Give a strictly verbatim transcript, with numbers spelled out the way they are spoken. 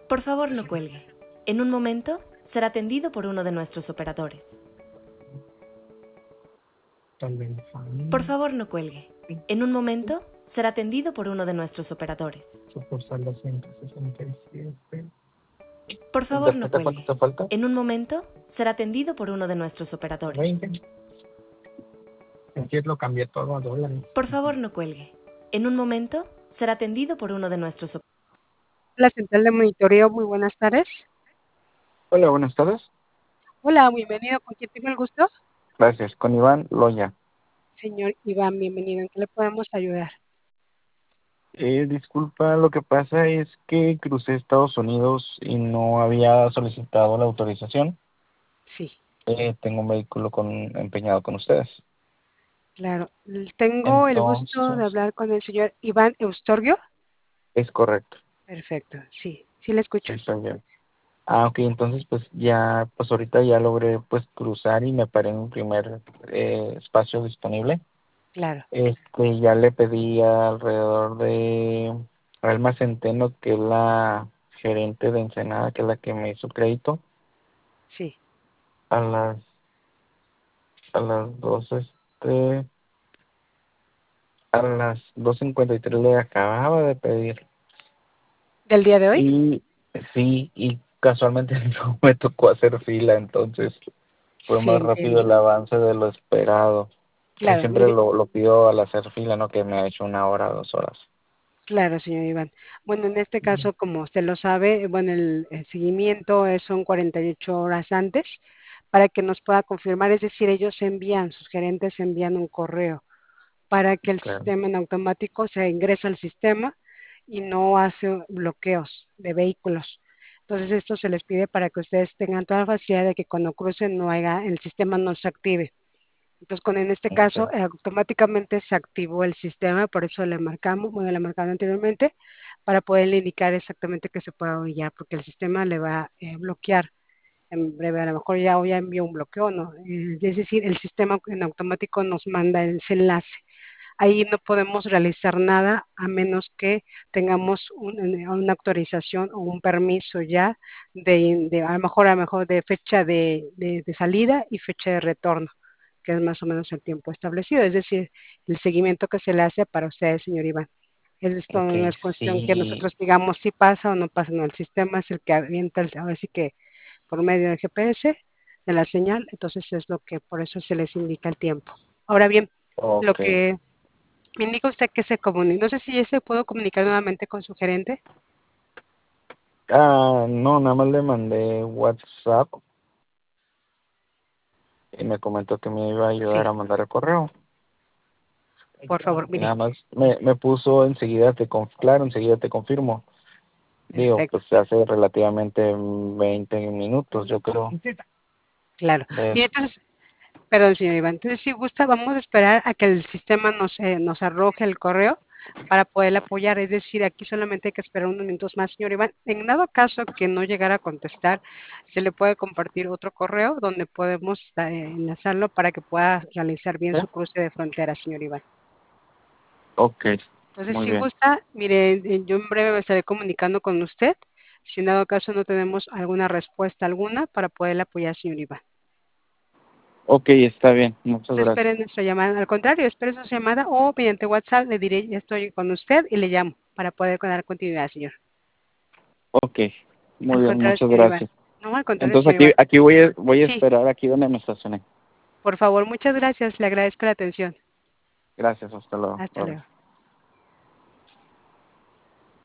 Por favor, no cuelgue. En un momento será atendido por uno de nuestros operadores. Por favor, no cuelgue. En un momento será atendido por uno de nuestros operadores. Sucursal ciento sesenta y siete. Por favor, no ¿De cuánto cuelgue. te falta? En un momento será atendido por uno de nuestros operadores. veinte. Aquí lo cambié todo a dólares. Por favor, no cuelgue. En un momento será atendido por uno de nuestros operadores. La central de monitoreo, muy buenas tardes. Hola, buenas tardes. Hola, bienvenido. ¿Con quién tengo el gusto? Gracias. Con Iván Loya. Señor Iván, bienvenido. ¿En qué le podemos ayudar? Eh, disculpa, lo que pasa es que crucé Estados Unidos y no había solicitado la autorización. Sí, Eh, tengo un vehículo con, empeñado con ustedes. claro. Tengo el gusto de Entonces, hablar con el señor Iván Eustorgio. es correcto. Perfecto, sí, sí le escucho. Sí, soy yo. Ah, ok, entonces pues ya, pues ahorita ya logré pues cruzar y me paré en un primer eh, espacio disponible. Claro, Este, ya le pedí alrededor de Alma Centeno, que es la gerente de Ensenada, que es la que me hizo crédito, sí. a las, a las dos, este, a las dos cincuenta y tres le acababa de pedir. ¿Del día de hoy? Y sí, y casualmente no me tocó hacer fila, entonces fue Sí, más rápido entiendo. el avance de lo esperado. Eh, Claro, siempre mire, lo, lo pido al hacer fila, ¿no? Que me ha hecho una hora, dos horas. claro, señor Iván. Bueno, en este caso, como usted lo sabe, eh, bueno, el, el seguimiento es, son cuarenta y ocho horas antes para que nos pueda confirmar, es decir, ellos envían, sus gerentes envían un correo para que el Claro. sistema en automático se ingresa al sistema y no hace bloqueos de vehículos. Entonces esto se les pide para que ustedes tengan toda la facilidad de que cuando crucen no haya, el sistema no se active. Entonces con en este caso Okay. eh, automáticamente se activó el sistema, por eso le marcamos, bueno, le marcamos anteriormente, para poderle indicar exactamente que se pueda ya, porque el sistema le va a eh, bloquear en breve, a lo mejor ya, ya envió un bloqueo, ¿no? Eh, es decir, el sistema en automático nos manda ese enlace. Ahí no podemos realizar nada a menos que tengamos un- una autorización o un permiso ya de, de a lo mejor a lo mejor de fecha de, de, de salida y fecha de retorno, que es más o menos el tiempo establecido, es decir, el seguimiento que se le hace para usted, señor Iván. Es esto no Okay, es cuestión que sí. nosotros digamos si pasa o no pasa, no, el sistema es el que avienta, el, ahora sí que por medio del G P S, de la señal, entonces es lo que por eso se les indica el tiempo. Ahora bien, lo Okay. que me indica usted que se comunique. No sé si ya se pudo comunicar nuevamente con su gerente. Ah, no, nada más le mandé WhatsApp y me comentó que me iba a ayudar Sí, a mandar el correo. por favor, Y nada mire. más me, me puso enseguida te conf claro, enseguida te confirmo. Digo, Perfecto, pues hace relativamente veinte minutos, yo creo. claro. De, Mire, entonces, perdón, señor Iván. Entonces, si gusta, vamos a esperar a que el sistema nos, eh, nos arroje el correo para poder apoyar. Es decir, aquí solamente hay que esperar unos minutos más, señor Iván. En dado caso que no llegara a contestar, se le puede compartir otro correo donde podemos eh, enlazarlo para que pueda realizar bien ¿eh? su cruce de frontera, señor Iván. Ok, Entonces, muy si bien. gusta, mire, eh, yo en breve me estaré comunicando con usted. Si en dado caso no tenemos alguna respuesta alguna para poder apoyar, señor Iván. Ok, está bien, muchas Entonces, gracias. espere nuestra llamada. Al contrario, espere su llamada o mediante WhatsApp le diré, ya estoy con usted y le llamo para poder dar continuidad, señor. Ok, Al muy bien, contrario, muchas señor Iván. gracias. No, al contrario, Entonces señor aquí Iván. aquí voy a, voy a Sí, esperar aquí donde me estacioné. por favor, muchas gracias. Le agradezco la atención. Gracias, hasta luego. Hasta Bye. luego.